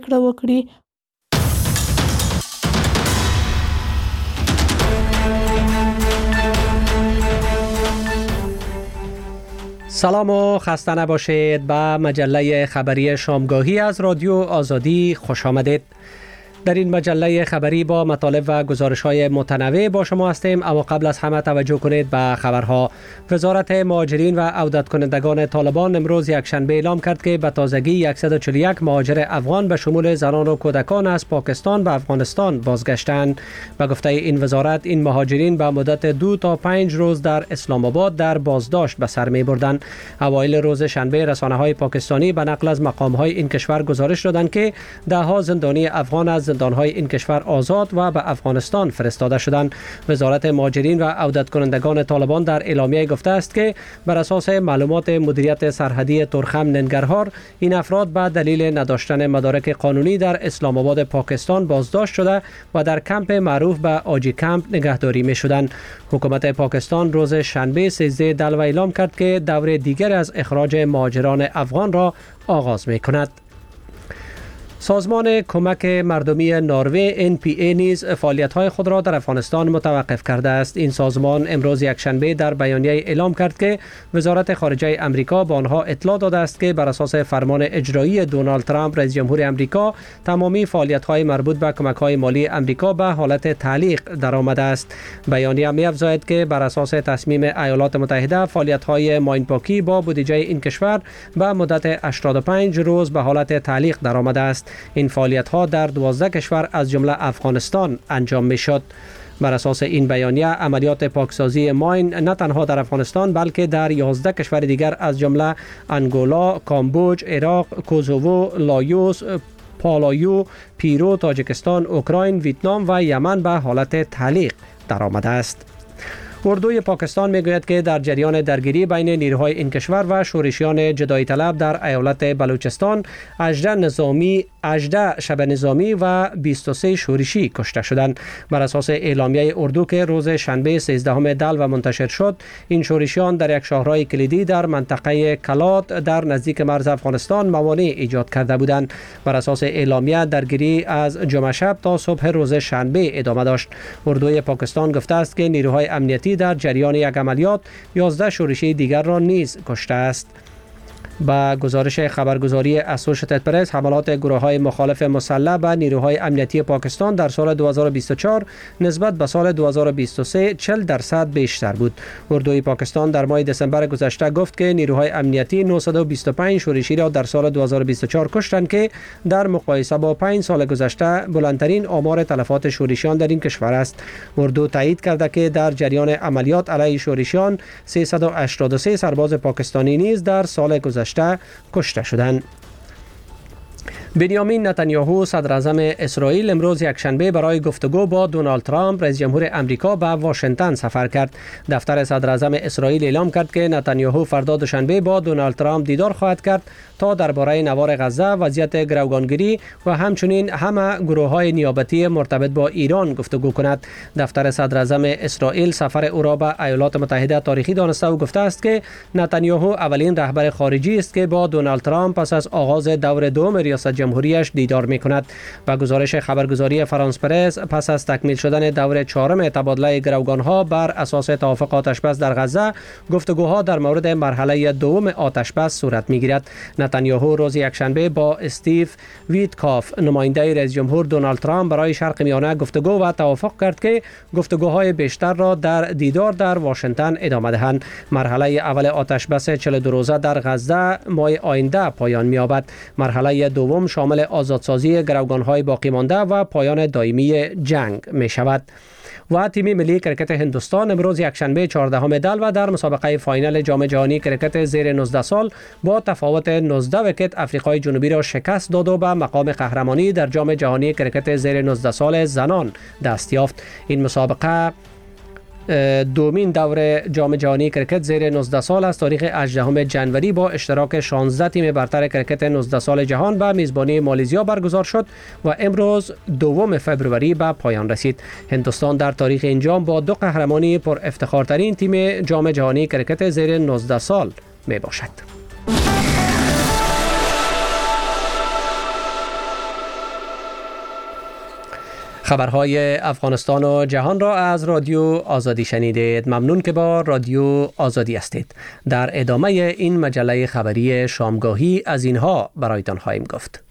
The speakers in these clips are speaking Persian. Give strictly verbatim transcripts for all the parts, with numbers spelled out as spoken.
وکړي. سلام و خسته نباشید. به مجله خبری شامگاهی از رادیو آزادی خوش آمدید. در این مجله خبری با مطالب و گزارش‌های متنوع با شما هستیم، اما قبل از همه توجه کنید به خبرها. وزارت مهاجرین و عودت کنندگان طالبان امروز یکشنبه اعلام کرد که به تازگی صد و چهل و یک مهاجر افغان به شمول زنان و کودکان از پاکستان به افغانستان بازگشتند. به گفته این وزارت، این مهاجرین به مدت دو تا پنج روز در اسلام آباد در بازداشت به سر می‌بردند. اوایل روز شنبه رسانه‌های پاکستانی به نقل از مقام‌های این کشور گزارش دادند که ده‌ها زندانی افغان از زندان‌های این کشور آزاد و به افغانستان فرستاده شدند. وزارت مهاجرین و عودت کنندگان طالبان در اعلامیه گفته است که بر اساس معلومات مدیریت سرحدی ترخم ننگرهار، این افراد به دلیل نداشتن مدارک قانونی در اسلام آباد پاکستان بازداشت شده و در کمپ معروف به آجی کمپ نگهداری می شدند. حکومت پاکستان روز شنبه سیزده دلو اعلام کرد که دور دیگر از اخراج مهاجران افغان را آغاز می کند. سازمان کمک مردمی نروژ ان پی ای نیز فعالیت‌های خود را در افغانستان متوقف کرده است. این سازمان امروز یکشنبه در بیانیه اعلام کرد که وزارت خارجه امریکا به آنها اطلاع داده است که بر اساس فرمان اجرایی دونالد ترامپ رئیس جمهور امریکا، تمامی فعالیت‌های مربوط به کمک‌های مالی امریکا به حالت تعلیق درآمده است. بیانیه می‌افزاید که بر اساس تصمیم ایالات متحده، فعالیت‌های ماینپاکی با بودجه این کشور به مدت هشتاد و پنج روز به حالت تعلیق درآمده است. این فعالیت‌ها در دوازده کشور از جمله افغانستان انجام می‌شد. بر اساس این بیانیه، عملیات پاکسازی ماین نه تنها در افغانستان بلکه در یازده کشور دیگر از جمله انگولا، کامبوج، عراق، کوزوو، لایوس، پالایو، پیرو، تاجیکستان، اوکراین، ویتنام و یمن به حالت تعلیق درآمده است. اردوی پاکستان میگوید که در جریان درگیری بین نیروهای این کشور و شورشیان جدایی طلب در ایالت بلوچستان، هجده نظامی، هجده شب نظامی و بیست و سه شورشی کشته شدند. بر اساس اعلامیه اردو که روز شنبه سیزدهم دلو منتشر شد، این شورشیان در یک شهرهای کلیدی در منطقه کلات در نزدیک مرز افغانستان موانع ایجاد کرده بودند. بر اساس اعلامیه، درگیری از جمعه شب تا صبح روز شنبه ادامه داشت. اردوی پاکستان گفته است که نیروهای امنیتی در جریان یک عملیات یازده شورشی دیگر را نیز کشته است. با گزارش خبرگزاری اسوشیتد پرس، حملات گروه‌های مخالف مسلح به نیروهای امنیتی پاکستان در سال دو هزار و بیست و چهار نسبت به سال دو هزار و بیست و سه چهل درصد بیشتر بود. اردوی پاکستان در ماه دسامبر گذشته گفت که نیروهای امنیتی نهصد و بیست و پنج شورشی را در سال دو هزار و بیست و چهار کشتند که در مقایسه با پنج سال گذشته بلندترین آمار تلفات شورشیان در این کشور است. اردو تایید کرده که در جریان عملیات علیه شورشیان سیصد و هشتاد و سه سرباز پاکستانی نیز در سال گذشته کشته شدند. بنیامین نتانیاهو صدر اعظم اسرائیل امروز یکشنبه برای گفتگو با دونالد ترامپ رئیس جمهور امریکا به واشنگتن سفر کرد. دفتر صدر اعظم اسرائیل اعلام کرد که نتانیاهو فردا دوشنبه با دونالد ترامپ دیدار خواهد کرد تا درباره نوار غزه، وضعیت گروگانگیری و همچنین همه گروه‌های نیابتی مرتبط با ایران گفتگو کند. دفتر صدر اعظم اسرائیل سفر او را به ایالات متحده تاریخی دانسته و گفته است که نتانیاهو اولین رهبر خارجی است که با دونالد ترامپ پس از آغاز دور دوم ریاست جمهوریش دیدار می کند. و گزارش خبرگزاری فرانس پرس، پس از تکمیل شدن دور چهارم تبادله گروگانها بر اساس توافق آتشبس در غزه، گفتگوها در مورد مرحله دوم آتشبس صورت می گیرد. نتانیاهو روز یکشنبه با استیو ویتکاف، نماینده رئیس جمهور دونالد ترامپ برای شرق میانه گفتگو و توافق کرد که گفتگوهای بیشتر را در دیدار در واشنگتن ادامه دهند. مرحله اول آتشبس چهل و دو روزه در غزه ماه آینده پایان می‌یابد. مرحله دوم شامل آزادسازی گروگان‌های باقی مانده و پایان دائمی جنگ می‌شود. و تیم ملی کرکت هندوستان امروز یکشنبه چهاردهم دلو در مسابقه فاینال جام جهانی کرکت زیر نوزده سال با تفاوت نوزده ویکت افریقای جنوبی را شکست داد و به مقام قهرمانی در جام جهانی کرکت زیر نوزده سال زنان دست یافت. این مسابقه دومین دور جام جهانی کرکت زیر نوزده سال از تاریخ هجدهم ژانویه با اشتراک شانزده تیم برتر کرکت نوزده سال جهان به میزبانی مالزیا برگزار شد و امروز دوم فوریه به پایان رسید. هندوستان در تاریخ این جام با دو قهرمانی پر افتخارترین تیم جام جهانی کرکت زیر نوزده سال می باشد. خبرهای افغانستان و جهان را از رادیو آزادی شنیدید. ممنون که با رادیو آزادی هستید. در ادامه این مجله خبری شامگاهی از اینها برایتان خواهیم گفت.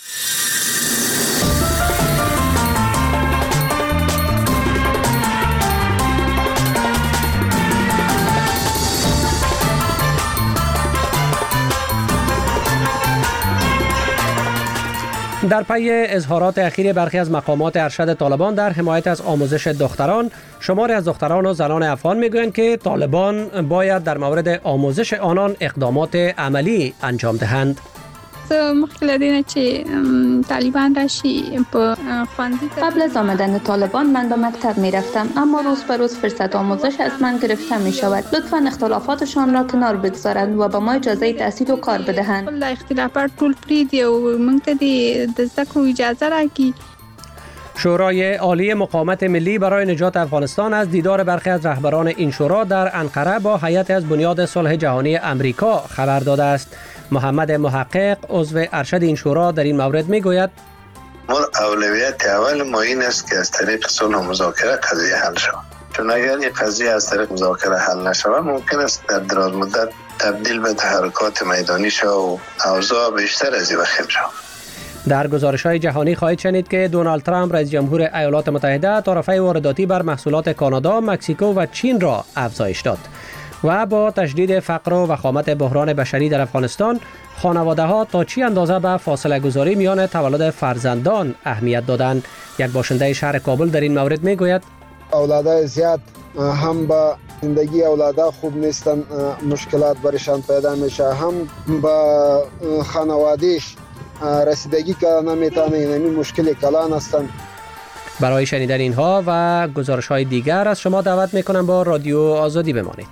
در پی اظهارات اخیر برخی از مقامات ارشد طالبان در حمایت از آموزش دختران، شماری از دختران و زنان افغان میگویند که طالبان باید در مورد آموزش آنان اقدامات عملی انجام دهند. مخکې دینه چې طالبان راشي په ښوونځي. قبل از آمدن طالبان من به مکتب می رفتم، اما روز به روز فرصت آموزش از من گرفته می شود. لطفا اختلافاتشان را کنار بگذارند و به ما اجازه تحصیل و کار بدهند. ول اختلافات ټول پریږدي او موږ ته د زده کړو اجازه راکړي. شورای عالی مقاومت ملی برای نجات افغانستان از دیدار برخی از رهبران این شورا در انقره با هیئت از بنیاد صلح جهانی امریکا خبر داده است. محمد محقق عضو ارشد این شورا در این مورد میگوید اولویت اول ما این است که از طریق صلح و مذاکره قضیه حل شود، چون اگر این قضیه از طریق مذاکره حل نشود ممکن است در دراز مدت تبدیل به تحرکات میدانی شود و اوضاع بیشتر از این وخیم شود. در گزارش‌های جهانی خواهید شنید که دونالد ترامپ رئیس جمهور ایالات متحده تعرفه وارداتی بر محصولات کانادا، مکزیکو و چین را افزایش داد. و با تشدید فقر و وخامت بحران بشری در افغانستان، خانواده‌ها تا چی اندازه به فاصله گذاری میان تولد فرزندان اهمیت دادند. یک باشنده شهر کابل در این مورد میگوید اولادای زیاد هم با زندگی اولادا خوب نیستن، مشکلات برشان پیدا میشه، هم با خانوادهش رسیدگی کردن نمیتونه، یعنی مشکل کلان هستن. برای شنیدن اینها و گزارش‌های دیگر از شما دعوت میکنم با رادیو آزادی بمانید.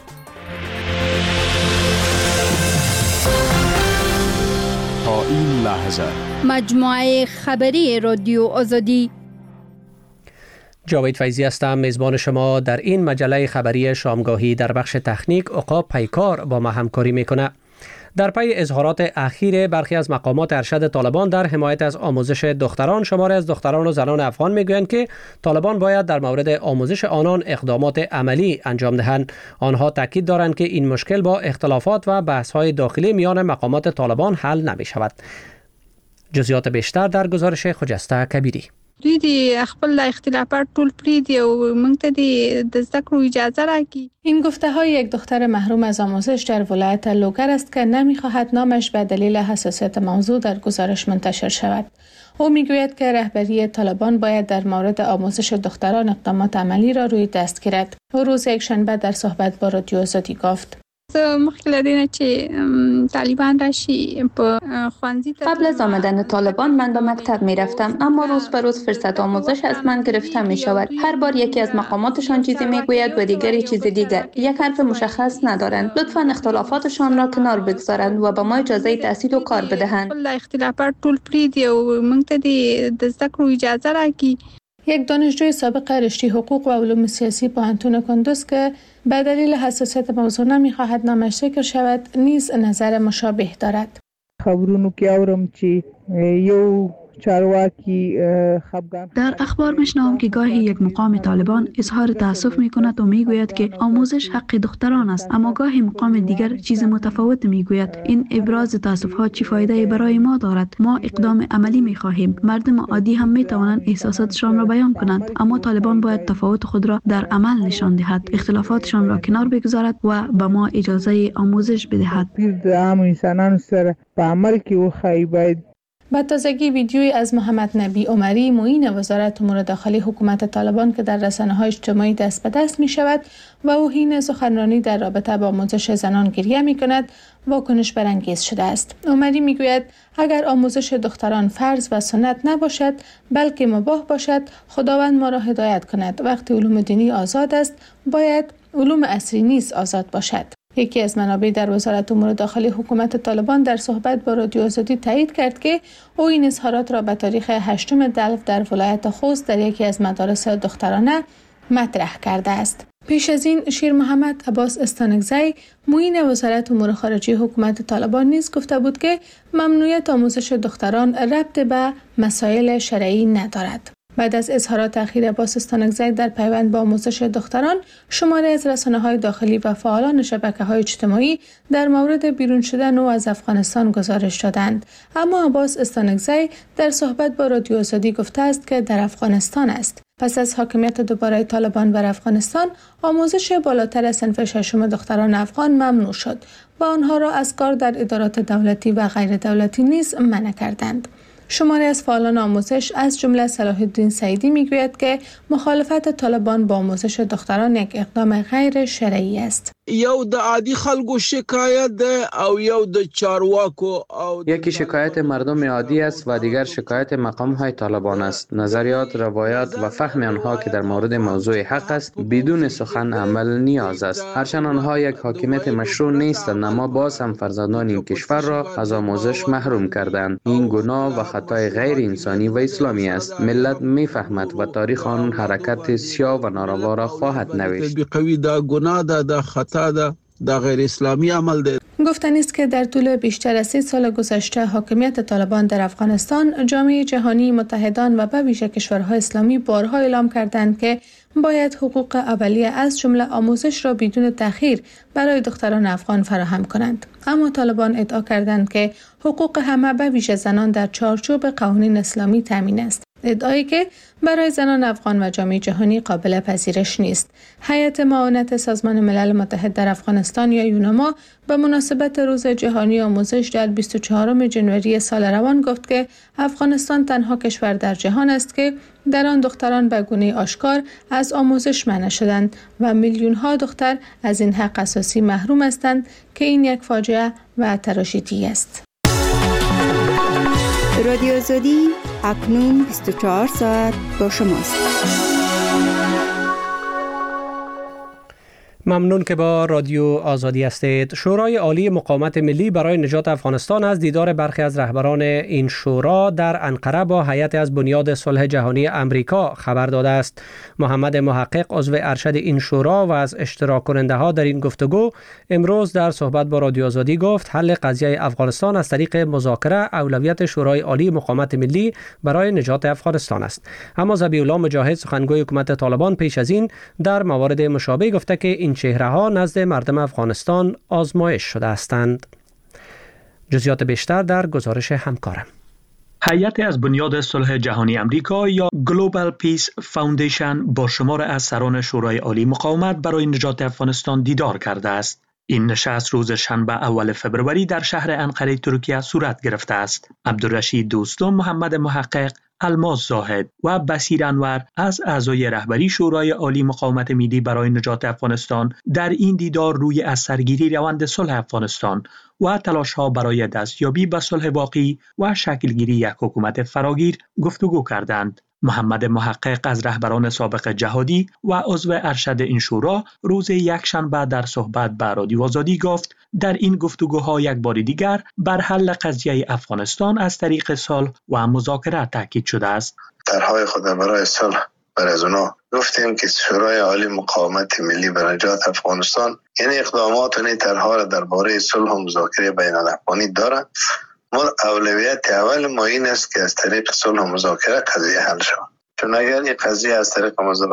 تا این لحظه مجموعه خبری رادیو آزادی. جاوید فیضی هستم، میزبان شما در این مجله خبری شامگاهی. در بخش تکنیک عقاب پیکار با ما همکاری میکنه. در پی اظهارات اخیر برخی از مقامات ارشد طالبان در حمایت از آموزش دختران، شماری از دختران و زنان افغان میگویند که طالبان باید در مورد آموزش آنان اقدامات عملی انجام دهند. آنها تاکید دارند که این مشکل با اختلافات و بحث‌های داخلی میان مقامات طالبان حل نمی شود. جزئیات بیشتر در گزارش خجسته کبیری. دوی د خپل اختلافات ټول پریږدي او موږ ته د زده کړو اجازه راکړي. این گفته های یک دختر محروم از آموزش در ولایت لوگر است که نمیخواهد نامش به دلیل حساسیت موضوع در گزارش منتشر شود. او میگوید که رهبری طالبان باید در مورد آموزش دختران اقدامات عملی را روی دست گیرد. او روز یک شنبه در صحبت با رادیو آزادی گفت مخکې دینه چې طالبان راشي په ښوونځي. قبل از آمدن طالبان من به مکتب می رفتم، اما روز به روز فرصت آموزش از من گرفته می شود. هر بار یکی از مقاماتشان چیزی می گوید و دیگری چیز دیگر، یک حرف مشخص ندارند. لطفا اختلافاتشان را کنار بگذارند و به ما اجازه تحصیل و کار بدهند. اختلافات ټول پریږدي او موږ ته د زده کړو اجازه راکړي. یک دانشجوی سابق رشته حقوق و علوم سیاسی پوهنتون کندوز که به دلیل حساسیت موضوع نمی‌خواهد نامش ذکر شود نیز نظر مشابه دارد. خبرونو کې اورم چې یو چارواکی خفگان. در اخبار میشنوم که گاهی یک مقام طالبان اظهار تأسف میکند و میگوید که آموزش حق دختران است، اما گاهی مقام دیگر چیز متفاوت میگوید. این ابراز تأسف ها چه فایده برای ما دارد؟ ما اقدام عملی میخواهیم. مردم عادی هم میتوانند احساساتشان را بیان کنند، اما طالبان باید تفاوت خود را در عمل نشان دهد، اختلافاتشان را کنار بگذارد و به ما اجازه آموزش بدهد. عام انسانان سره په عمل کې وخایي. باید با تازگی ویدیویی از محمد نبی عمری معین وزارت امور داخلی حکومت طالبان که در رسانه‌های اجتماعی دست به دست می شود و او حین سخنرانی در رابطه با آموزش زنان گریه می کند واکنش برانگیز شده است. عمری می گوید اگر آموزش دختران فرض و سنت نباشد بلکه مباح باشد، خداوند ما را هدایت کند. وقتی علوم دینی آزاد است باید علوم عصری نیز آزاد باشد. یکی از منابع در وزارت امور داخلی حکومت طالبان در صحبت با رادیو آزادی تایید کرد که او این اظهارات را به تاریخ هشتم دلو در ولایت خوست در یکی از مدارس دخترانه مطرح کرده است. پیش از این شیر محمد عباس استانکزی معین وزارت امور خارجه حکومت طالبان نیز گفته بود که ممنوعیت آموزش دختران ربط به مسائل شرعی ندارد. بعد از اظهارات اخیر عباس استانکزی در پیوند با آموزش دختران، شماری از رسانه‌های داخلی و فعالان شبکه‌های اجتماعی در مورد بیرون شدن او از افغانستان گزارش دادند. اما عباس استانکزی در صحبت با رادیو آزادی گفته است که در افغانستان است. پس از حاکمیت دوباره طالبان بر افغانستان، آموزش بالاتر از صنف ششم دختران افغان ممنوع شد و آنها را از کار در ادارات دولتی و غیر دولتی نیز منع کردند. شماری از فعالان آموزش از جمله صلاح الدین سعیدی میگوید که مخالفت طالبان با آموزش دختران یک اقدام غیر شرعی است. یو د عادی خلکو شکایت ده او یو د چارواکو او یکی شکایت مردم عادی است و دیگر شکایت مقام های طالبان است. نظریات، روایات و فهم آنها که در مورد موضوع حق است بدون سخن عمل نیاز است. هرچند آنها یک حاکمیت مشروع نیستند، اما باز هم فرزندان این کشور را از آموزش محروم کردند. این گناه و خطای غیر انسانی و اسلامی است. ملت میفهمد و تاریخ آن حرکت سیاه و ناروا را خواهد نوشت. قوی دا گناه دا دا خطا دا دا غیر اسلامی عمل ده. گفتنی است که در طول بیشتر از سی سال گذشته حاکمیت طالبان در افغانستان، جامعه جهانی، متحدان و به ویژه کشورهای اسلامی بارها اعلام کردند که باید حقوق اولیه از جمله آموزش را بدون تأخیر برای دختران افغان فراهم کنند. اما طالبان ادعا کردند که حقوق همه به ویژه زنان در چارچوب قوانین اسلامی تامین است. ادعایی که برای زنان افغان و جامعه جهانی قابل پذیرش نیست. هیئت معاونت سازمان ملل متحد در افغانستان یا یوناما به مناسبت روز جهانی آموزش در بیست و چهارم ژانویه سال روان گفت که افغانستان تنها کشور در جهان است که در آن دختران به گونه آشکار از آموزش منع شدند و میلیون ها دختر از این حق اساسی محروم هستند که این یک فاجعه و تراشیدی است. رادیو آزادی اکنون بیست و چهار ساعت با شماست. ممنون که با رادیو آزادی هستید. شورای عالی مقاومت ملی برای نجات افغانستان از دیدار برخی از رهبران این شورا در انقره با هیئت از بنیاد صلح جهانی امریکا خبر داده است. محمد محقق عضو ارشد این شورا و از اشتراک کننده ها در این گفتگو امروز در صحبت با رادیو آزادی گفت حل قضیه افغانستان از طریق مذاکره اولویت شورای عالی مقاومت ملی برای نجات افغانستان است. اما ذبیح الله مجاهد سخنگوی حکومت طالبان پیش از این در موارد مشابه گفته که این چهره ها نزد مردم افغانستان آزمایش شده هستند. جزئیات بیشتر در گزارش همکارم. هیئت از بنیاد صلح جهانی امریکا یا گلوبال پیس فاوندیشن با شمار از سران شورای عالی مقاومت برای نجات افغانستان دیدار کرده است. این نشست روز شنبه اول فبروری در شهر انقره ترکیه صورت گرفته است. عبدالرشید دوستم، محمد محقق، الماس زاهد و بصیر انور از اعضای رهبری شورای عالی مقاومت ملی برای نجات افغانستان در این دیدار روی از سرگیری روند صلح افغانستان و تلاش‌ها برای دستیابی به صلح واقعی و شکلگیری یک حکومت فراگیر گفتگو کردند. محمد محقق از رهبران سابق جهادی و عضو ارشد این شورا روز یکشنبه در صحبت با رادیو آزادی گفت در این گفتگوها یک بار دیگر بر حل قضیه افغانستان از طریق صلح و مذاکره تاکید شده است. طرحهای خود برای صلح برای از اونا گفتیم که شورای عالی مقاومت ملی برای نجات افغانستان یعنی اقدامات و طرحها را درباره صلح و مذاکره بین الافغانی دارد. ما اولویت اول ما این است که از طریق صلح و مذاکره قضیه حل شود. چون اگر این قضیه از طریق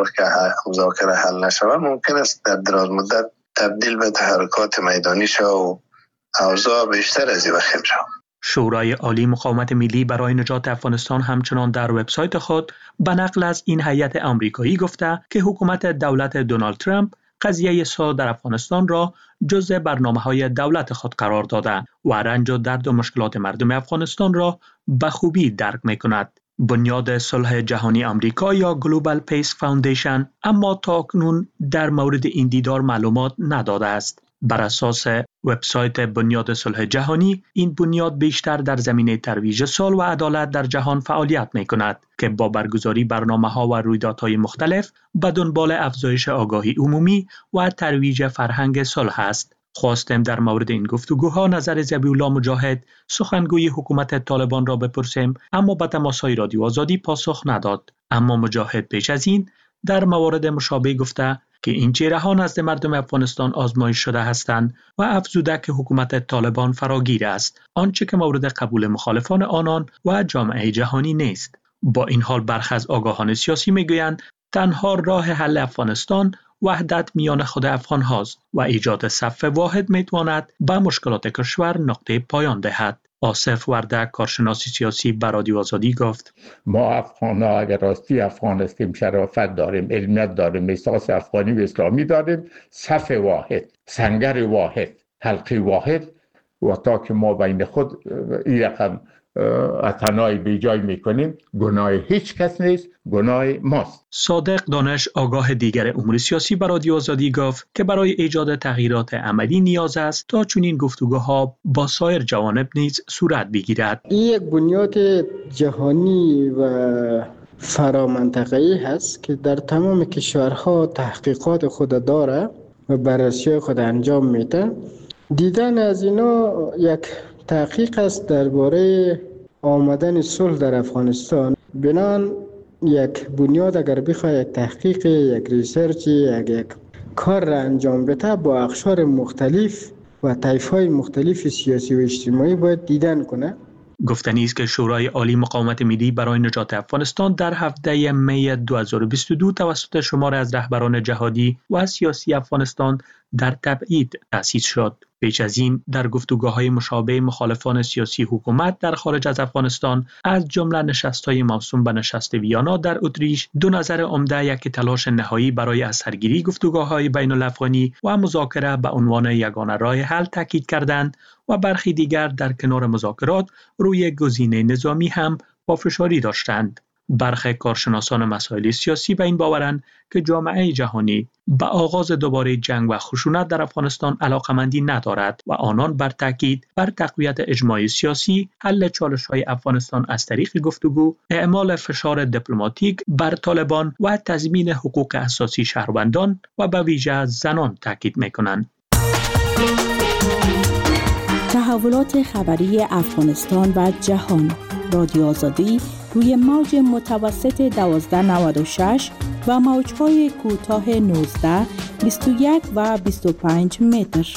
مذاکره حل نشود ممکن است در دراز مدت تبدیل به تحرکات میدانی شود و اوضاع بیشتر از این وخیم شود. شورای عالی مقاومت ملی برای نجات افغانستان همچنان در وبسایت خود به نقل از این هیئت آمریکایی گفته که حکومت دولت دونالد ترامپ قضیه صلح در افغانستان را جزء برنامه‌های دولت خود قرار داده و رنج و درد و مشکلات مردم افغانستان را به خوبی درک می‌کند. بنیاد صلح جهانی آمریکا یا گلوبال پیس فاوندیشن اما تاکنون در مورد این دیدار معلومات نداده است. بر اساس وبسایت بنیاد صلح جهانی، این بنیاد بیشتر در زمینه ترویج صلح و عدالت در جهان فعالیت می‌کند که با برگزاری برنامه‌ها و رویدادهای مختلف به دنبال افزایش آگاهی عمومی و ترویج فرهنگ صلح است. خواستم در مورد این گفتگوها نظر ذبیح الله مجاهد سخنگوی حکومت طالبان را بپرسیم، اما به تماس‌های رادیو آزادی پاسخ نداد. اما مجاهد پیش از این در موارد مشابه گفته که این چهره‌ها نزد مردم افغانستان آزمایش شده هستند و افزوده که حکومت طالبان فراگیر است، آنچه که مورد قبول مخالفان آنان و جامعه جهانی نیست. با این حال برخی از آگاهان سیاسی میگویند تنها راه حل افغانستان وحدت میان خود افغان هاست و ایجاد صف واحد میتواند به مشکلات کشور نقطه پایان دهد. آصف وردک کارشناس سیاسی به رادیو آزادی گفت ما افغان ها اگر راستی افغان هستیم، شرافت داریم، علمیت داریم، احساس افغانی و اسلامی داریم، صف واحد، سنگر واحد، حلقه واحد و تا که ما بین خود این رقم اتنای بی جای میکنیم، گناه هیچ کس نیست، گناه ماست. صادق دانش آگاه دیگر امور سیاسی به رادیو آزادی گفت که برای ایجاد تغییرات عملی نیاز است تا چنین گفتگوها با سایر جوانب نیز صورت بگیرد. این یک بنیاد جهانی و فرامنطقه‌ای هست که در تمام کشورها تحقیقات خود داره و بررسی خود انجام میده. دیدن از اینا یک تحقیق است درباره آمدن صلح در افغانستان. بنان یک بنیاد اگر بخواه یک تحقیق، یک ریسرچ، یک, یک کار را انجام بده، با اقشار مختلف و طیف‌های مختلف سیاسی و اجتماعی باید دیدن کنه. گفتنی است که شورای عالی مقاومت ملی برای نجات افغانستان در هفده می دو هزار و بیست و دو توسط شمار از رهبران جهادی و سیاسی افغانستان در تبعید تأسیس شد. پیش از این در گفتگوهای مشابه مخالفان سیاسی حکومت در خارج از افغانستان از جمله نشست‌های موسوم به نشست ویانا در اتریش دو نظر عمده یک تلاش نهایی برای از سرگیری گفتگوهای بین الافغانی و مذاکره به عنوان یگانه راه حل تاکید کردند و برخی دیگر در کنار مذاکرات روی گزینه نظامی هم پافشاری داشتند. برخی کارشناسان مسائل سیاسی به این باورند که جامعه جهانی به آغاز دوباره جنگ و خشونت در افغانستان علاقمندی ندارد و آنان بر تاکید بر تقویت اجماع سیاسی، حل چالش‌های افغانستان از طریق گفتگو، اعمال فشار دیپلماتیک بر طالبان و تضمین حقوق اساسی شهروندان و به ویژه زنان تاکید می‌کنند. تحولات خبری افغانستان و جهان. رادیو آزادی روی موج متوسط دوازده نود و شش و موج‌های کوتاه نوزده، بیست و یک و بیست و پنج متر.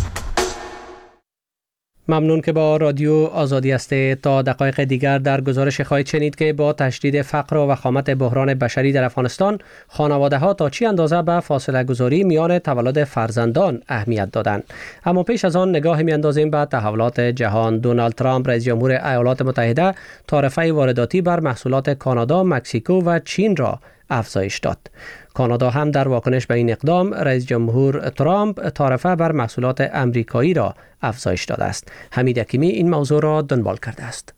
ممنون که با رادیو آزادی هستید. تا دقایق دیگر در گزارش خواهید شنید که با تشدید فقر و وخامت بحران بشری در افغانستان، خانواده‌ها تا چی اندازه به فاصله گذاری میان تولد فرزندان اهمیت دادند. اما پیش از آن نگاه می‌اندازیم به تحولات جهان. دونالد ترامپ رئیس جمهور ایالات متحده تعرفه وارداتی بر محصولات کانادا، مکزیکو و چین را افزایش داد. کانادا هم در واکنش به این اقدام رئیس جمهور ترامپ تعرفه بر محصولات امریکایی را افزایش داده است. حمید حکیمی این موضوع را دنبال کرده است.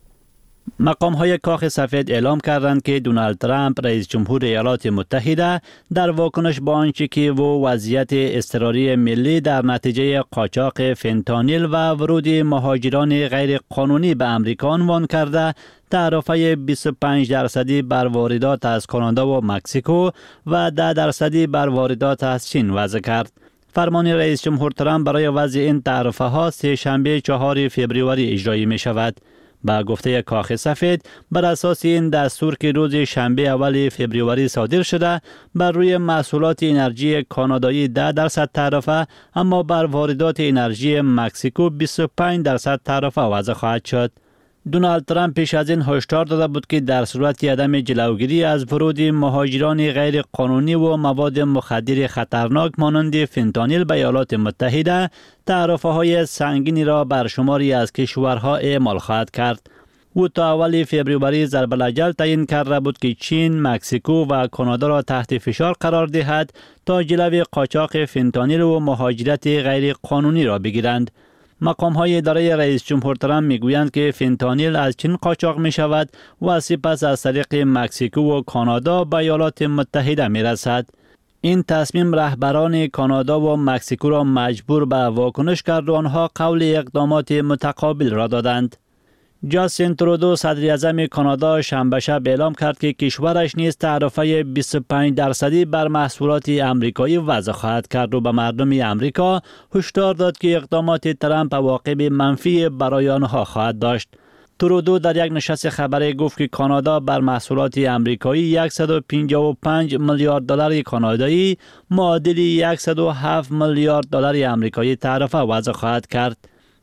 مقام های کاخ سفید اعلام کردند که دونالد ترامپ رئیس جمهور ایالات متحده در واکنش به آنچه که و وضعیت اضطراری ملی در نتیجه قاچاق فنتانیل و ورود مهاجران غیر قانونی به امریکا عنوان کرده، تعرفه بیست و پنج درصدی بر واردات از کانادا و مکزیکو و ده درصدی بر واردات از چین وضع کرد. فرمان رئیس جمهور ترامپ برای وضع این تعرفه ها سه شنبه چهار فوریه اجرایی می شود. با گفته کاخ سفید، بر اساس این دستور که روز شنبه اول فوریه صادر شده، بر روی محصولات انرژی کانادایی ده درصد تعرفه، اما بر واردات انرژی مکزیکو بیست و پنج درصد تعرفه وضع خواهد شد. دونالد ترامپ پیش از این هشدار داده بود که در صورت عدم جلوگیری از ورود مهاجران غیر قانونی و مواد مخدر خطرناک مانند فنتانیل به ایالات متحده، تعرفه های سنگینی را بر شماری از کشورها اعمال خواهد کرد. او تا اول فوریه ضرب الاجل تعیین کرده بود که چین، مکزیکو و کانادا را تحت فشار قرار دهد تا جلوی قاچاق فنتانیل و مهاجرت غیر قانونی را بگیرند. مقام های اداره رئیس جمهور ترامپ میگویند که فنتانیل از چین قاچاق می شود و سپس از طریق مکزیکو و کانادا به ایالات متحده می رسد. این تصمیم رهبران کانادا و مکزیکو را مجبور به واکنش کرد و آنها قول اقدامات متقابل را دادند. جاستین ترودو صدر اعظم کانادا شنبه شب اعلام کرد که کشورش نیز تعرفه بیست و پنج درصدی بر محصولات امریکایی وضع خواهد کرد و به مردم امریکا هشدار داد که اقدامات ترامپ عواقب منفی برای آنها خواهد داشت. ترودو در یک نشست خبری گفت که کانادا بر محصولات امریکایی صد و پنجاه و پنج میلیارد دلار کانادایی معادل صد و هفت میلیارد دلار امریکایی تعرفه وضع خواهد کرد.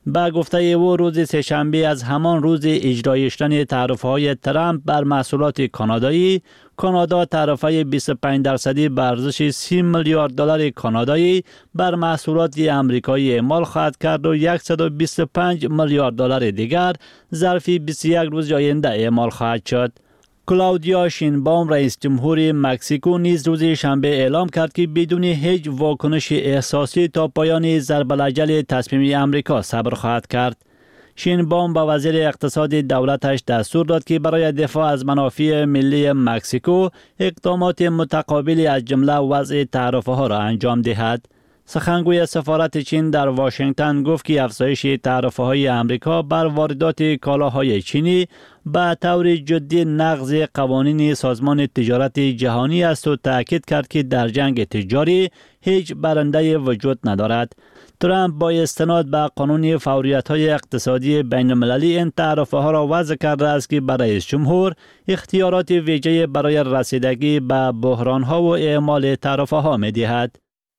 با گفته او روز سه‌شنبه از همان روز اجرای شدن تعرفه‌های ترامپ بر محصولات کانادایی، کانادا تعرفه بیست و پنج درصدی به ارزش سی میلیارد دلار کانادایی بر محصولات آمریکایی اعمال خواهد کرد و صد و بیست و پنج میلیارد دلار دیگر ظرف بیست و یک روز آینده اعمال خواهد شد. کلاودیا شینباوم رئیس جمهور مکزیکو نیز روز شنبه اعلام کرد که بدون هیچ واکنش احساسی تا پایان ضرب الاجل تصمیم امریکا صبر خواهد کرد. شینباوم با وزیر اقتصاد دولتش دستور داد که برای دفاع از منافع ملی مکزیکو اقدامات متقابلی از جمله وضع تعرفه ها را انجام دهد. سخنگوی سفارت چین در واشنگتن گفت که افزایش تعرفه های امریکا بر واردات کالاهای چینی به طور جدی نقض قوانین سازمان تجارت جهانی است و تاکید کرد که در جنگ تجاری هیچ برنده وجود ندارد. ترامپ با استناد به قانون فوریت‌های اقتصادی بین‌المللی این تعرفه ها را وضع کرده است که برای رئیس جمهور اختیارات ویژه برای رسیدگی به بحران‌ها و اعمال تعرفه ها می‌دهد.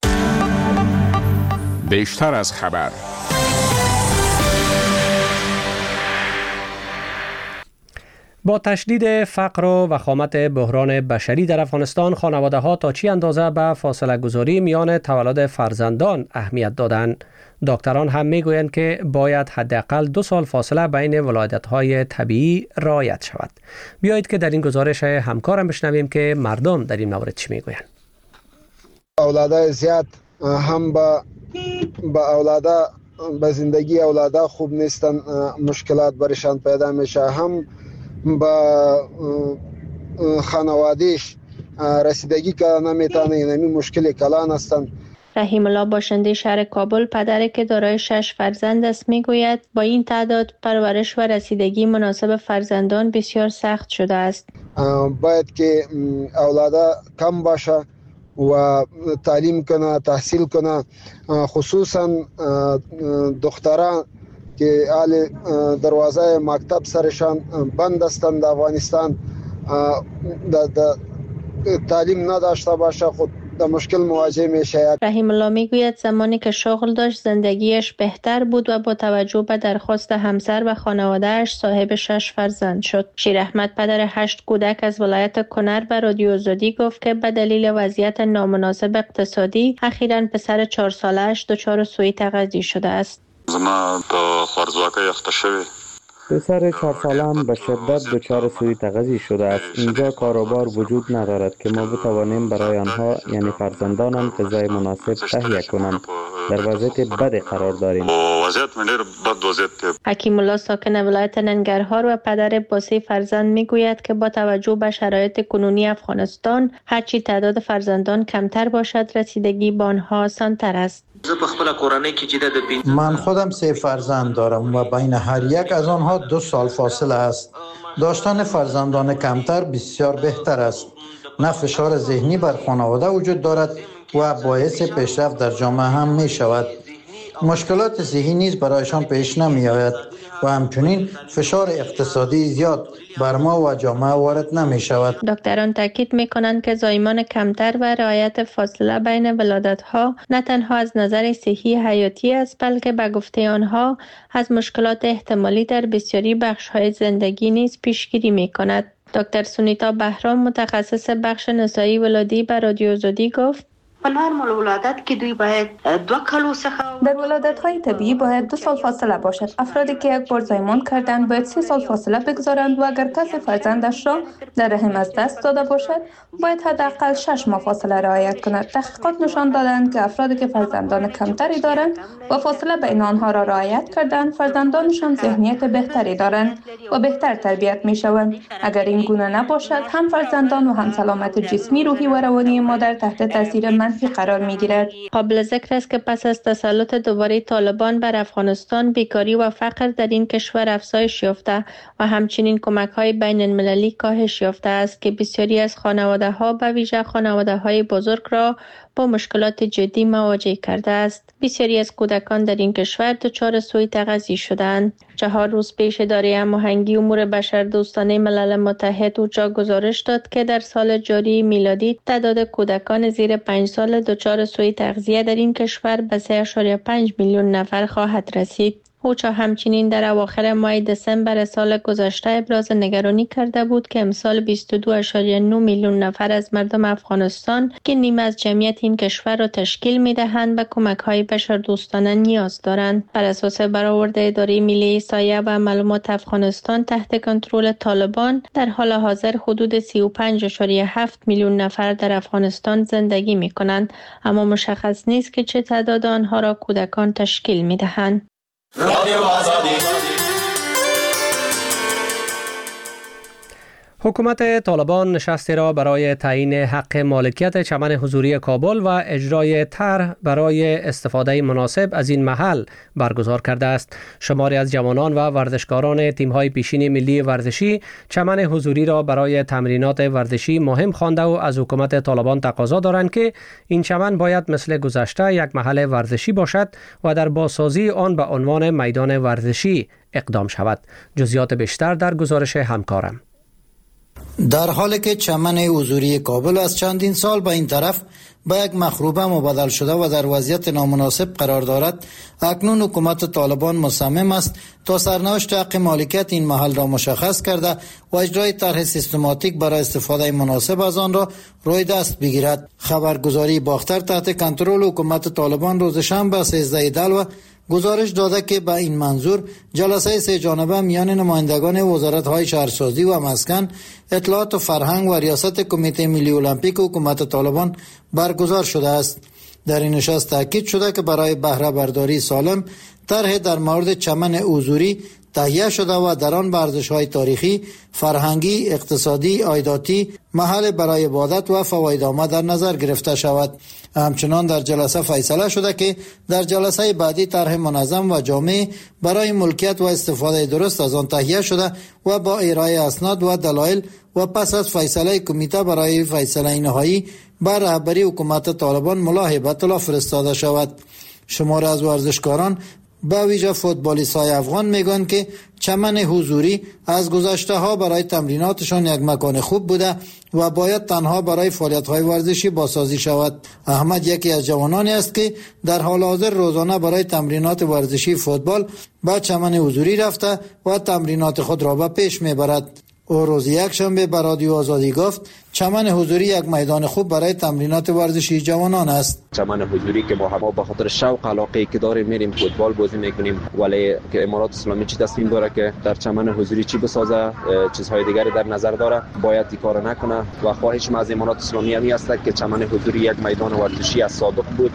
بیشتر از خبر. با تشدید فقر و وخامت بحران بشری در افغانستان، خانواده ها تا چی اندازه به فاصله گذاری میان تولد فرزندان اهمیت دادند. دکتران هم میگویند که باید حداقل دو سال فاصله بین ولادت های طبیعی رعایت شود. بیایید که در این گزارش همکارم بشنویم که مردم در این مورد چی میگویند. اولادای زیاد هم با با اولادا به زندگی اولادا خوب نیستن، مشکلات برشان پیدا میشه، هم با خانوادهش رسیدگی کردن نمیتونه، یعنی مشکل کلان هستن. رحیم الله باشنده شهر کابل، پدری که دارای شش فرزند است، میگوید با این تعداد پرورش و رسیدگی مناسب فرزندان بسیار سخت شده است. باید که اولادا کم باشه و تعلیم کنه، تحصیل کنه، خصوصا دختران که حال دروازه مکتب سرشان بند هستند در افغانستان، تعلیم نداشته باشه خود در مشکل مواجه میشه. رحیم الله میگوید زمانی که شغل داشت زندگیش بهتر بود و با توجه به درخواست همسر و خانواده‌اش صاحب شش فرزند شد. شیر احمد، پدر هشت کودک از ولایت کنر، به رادیو آزادی گفت که به دلیل وضعیت نامناسب اقتصادی اخیراً پسر چهار ساله‌اش دچار سوء تغذیه شده است. زما د خوارزواکۍ اخته شوی پسر چهار سالم به شدت دچار سوء تغذیه شده است. اینجا کاروبار وجود ندارد که ما بتوانیم برای آنها یعنی فرزندانم غذای مناسب تهیه کنند. در وضعیت بد قرار داریم. وضعیت من ډېر بد وضعیت دی. حکیم الله ساکن ولایت ننگرهار و پدر با سه فرزند میگوید که با توجه به شرایط کنونی افغانستان هرچی تعداد فرزندان کمتر باشد رسیدگی به آنها آسان‌تر است. من خودم سه فرزند دارم و بین هر یک از آنها دو سال فاصله است. داشتن فرزندان کمتر بسیار بهتر است. نه فشار ذهنی بر خانواده وجود دارد و باعث پیشرفت در جامعه هم می شود. مشکلات صحی نیز برایشان پیش نمی آید و همچنین فشار اقتصادی زیاد بر ما و جامعه وارد نمی شود. دکتران تاکید می کنند که زایمان کمتر و رعایت فاصله بین ولادت‌ها نه تنها از نظر صحی حیاتی است، بلکه به گفته آنها از مشکلات احتمالی در بسیاری بخش‌های زندگی نیز پیشگیری می کند. دکتر سونیتا بهرام، متخصص بخش نسایی ولادی، به رادیو آزادی گفت: په نرمال ولادت کې دوی باید دو کالو څخه در ولادت‌های طبیعی باید دو سال فاصله باشد. افرادی که یک بار زایمان کردند باید سه سال فاصله بگذارند و اگر کسی فرزندش را در رحم از دست داده باشد باید حداقل شش ماه فاصله رعایت کند. تحقیقات نشان دادند که افرادی که فرزندان کمتری دارند و فاصله بین آنها را رعایت کردند، فرزندانشان ذهنیت بهتری دارند و بهتر تربیت می‌شوند. اگر این گونه نباشد، هم فرزندان و هم سلامت جسمی، روحی و روانی مادر تحت تاثیر منفی قرار می‌گیرد. قابل ذکر است که پس از تسلط دوباره طالبان بر افغانستان، بیکاری و فقر در این کشور افزایش یافته و همچنین کمک‌های بین‌المللی کاهش یافته است که بسیاری از خانواده‌ها، به ویژه خانواده‌های بزرگ، را با مشکلات جدی مواجه کرده است. بسیاری از کودکان در این کشور دچار سوء تغذیه شدند. چهار روز پیش اداره هماهنگی امور بشردوستانه ملل متحد اوچا گزارش داد که در سال جاری میلادی تعداد کودکان زیر پنج سال دچار سوء تغذیه در این کشور به سه ممیز پنج میلیون نفر خواهد رسید. اوچا همچنین در اواخر ماه دسامبر سال گذشته ابراز نگرانی کرده بود که امسال بیست و دو اشاریه نه میلیون نفر از مردم افغانستان که نیمه از جمعیت این کشور را تشکیل می‌دهند به کمک‌های بشردوستانه نیاز دارند. بر اساس برآورد اداره ملی احصایه و معلومات افغانستان تحت کنترل طالبان در حال حاضر حدود سی و پنج اشاریه هفت میلیون نفر در افغانستان زندگی می‌کنند، اما مشخص نیست که چه تعداد آنها را کودکان تشکیل می‌دهند. حکومت طالبان نشستی را برای تعیین حق مالکیت چمن حضوری کابل و اجرای طرح برای استفاده مناسب از این محل برگزار کرده است. شماری از جوانان و ورزشکاران تیم‌های پیشین ملی ورزشی چمن حضوری را برای تمرینات ورزشی مهم خوانده و از حکومت طالبان تقاضا دارند که این چمن باید مثل گذشته یک محل ورزشی باشد و در بازسازی آن به عنوان میدان ورزشی اقدام شود. جزئیات بیشتر در گزارش همکارم. در حالی که چمن حضوری کابل از چندین سال به این طرف به یک مخروبه مبدل شده و در وضعیت نامناسب قرار دارد، اکنون حکومت طالبان مصمم است تا سرنوشت حق مالکیت این محل را مشخص کرده و اجرای طرح سیستماتیک برای استفاده مناسب از آن را روی دست بگیرد. خبرگزاری باختر تحت کنترل حکومت طالبان روز شنبه سیزده دلو گزارش داده که به این منظور جلسه سه جانبه میان نمایندگان وزارت‌های شهرسازی و مسکن، اطلاعات و فرهنگ و ریاست کمیته ملی المپیک حکومت طالبان برگزار شده است. در این نشست تاکید شده که برای بهره برداری سالم طرح در مورد چمن حضوری تهیه شده و در آن ارزش‌های تاریخی، فرهنگی، اقتصادی، عایداتی، محل برای عبادت و فوایدآمد در نظر گرفته شود. همچنان در جلسه فیصله شده که در جلسه بعدی طرح منظم و جامع برای ملکیت و استفاده درست از آن تهیه شده و با ارائه اسناد و دلایل و پس از فیصله کمیته برای فیصله نهایی بر رهبری حکومت طالبان ملاحظه طلا فرستاده شود. شمار از ورزشکاران به ویژه فوتبالیست‌های افغان میگن که چمن حضوری از گذشته ها برای تمریناتشان یک مکان خوب بوده و باید تنها برای فعالیت‌های ورزشی بازسازی شود. احمد یکی از جوانانی است که در حال حاضر روزانه برای تمرینات ورزشی فوتبال به چمن حضوری رفته و تمرینات خود را به پیش میبرد. او روز یک شنبه به رادیو آزادی گفت چمن حضوری یک میدان خوب برای تمرینات ورزشی جوانان است. چمن حضوری که ما هم به خاطر شوق علاقه که داریم میریم فوتبال بازی میکنیم، ولی که امارات اسلامی چی تصمیم داره که در چمن حضوری چی بسازه، چیزهای دیگری در نظر داره، باید این کارو نکنه و خواهش ما از امارات اسلامی همی است که چمن حضوری یک میدان ورزشی از سابق بود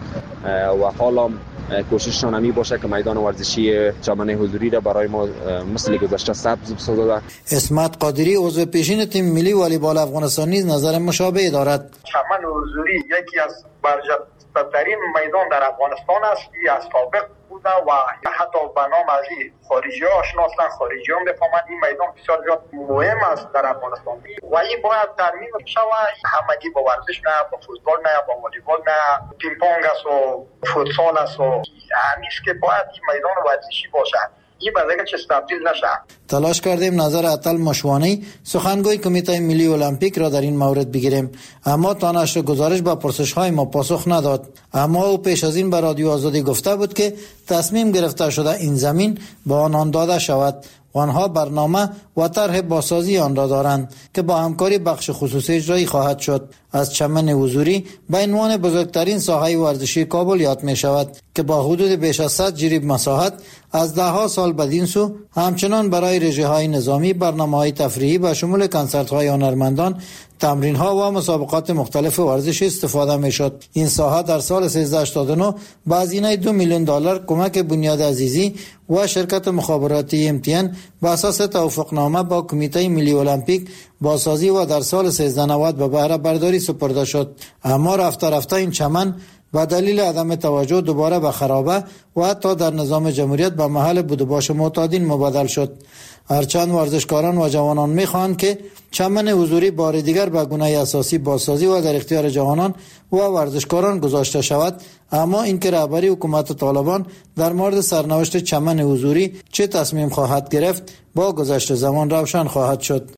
و حالا کوشششان همی باشه که میدان ورزشی چمن حضوری را برای ما مثل گذشته سبز بسازه. اسمت قادری عضو پیشین تیم ملی والیبال افغانستان نیز نظر مشابه دارد. چمن حضوری یکی از برجسته‌ترین میدان در افغانستان است که از سابق بوده و حتی به نام از خارجی ها آشنا هستند. خارجی هم بفهمند این میدان بسیار زیاد مهم است در افغانستان و این باید ترمیم شود. همگی با ورزش نه، با فوتبال نه، با والیبال نه، پینگ پونگ است و فوتسال است و همیشه که باید این میدان ورزشی باشد. این برای چه تبدیل نشه. تلاش کردیم نظر عطل مشوانی سخنگوی کمیته ملی المپیک را در این مورد بگیریم، اما تا نشر گزارش به پرسش‌های ما پاسخ نداد. اما او پیش از این به رادیو آزادی گفته بود که تصمیم گرفته شده این زمین به آنان داده شود و آنها برنامه و طرح بازسازی آن را دارند که با همکاری بخش خصوصی اجرایی خواهد شد. از چمن حضوری به عنوان بزرگترین ساحه ورزشی کابل یاد می شود که با حدود بیش از صد جریب مساحت از ده ها سال بدین سو همچنان برای رژه های نظامی، برنامه های تفریحی به شمول کنسرت های هنرمندان، تمرین ها و مسابقات مختلف ورزشی استفاده می شد. این ساحه در سال سیزده هشتاد و نه با هزینه دو میلیون دلار کمک بنیاد عزیزی و شرکت مخابراتی ام تی ان به اساس توافقنامه با کمیته ملی المپیک بازسازی و در سال سیزده نود به بهره برداری سپرده شد. اما رفته رفته این چمن با دلیل عدم توجه دوباره به خرابه و حتی در نظام جمهوریت به محل بود و باش معتادین مبادل شد. هرچند ورزشکاران و جوانان میخواهند که چمن حضوری بار دیگر به گونه اساسی بازسازی و در اختیار جوانان و ورزشکاران گذاشته شود، اما اینکه رهبری حکومت طالبان در مورد سرنوشت چمن حضوری چه تصمیم خواهد گرفت با گذشت زمان روشن خواهد شد.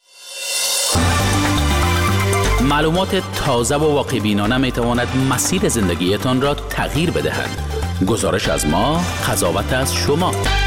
معلومات تازه و واقع بینانه می تواند مسیر زندگیتان را تغییر بدهد. گزارش از ما، قضاوت از شما.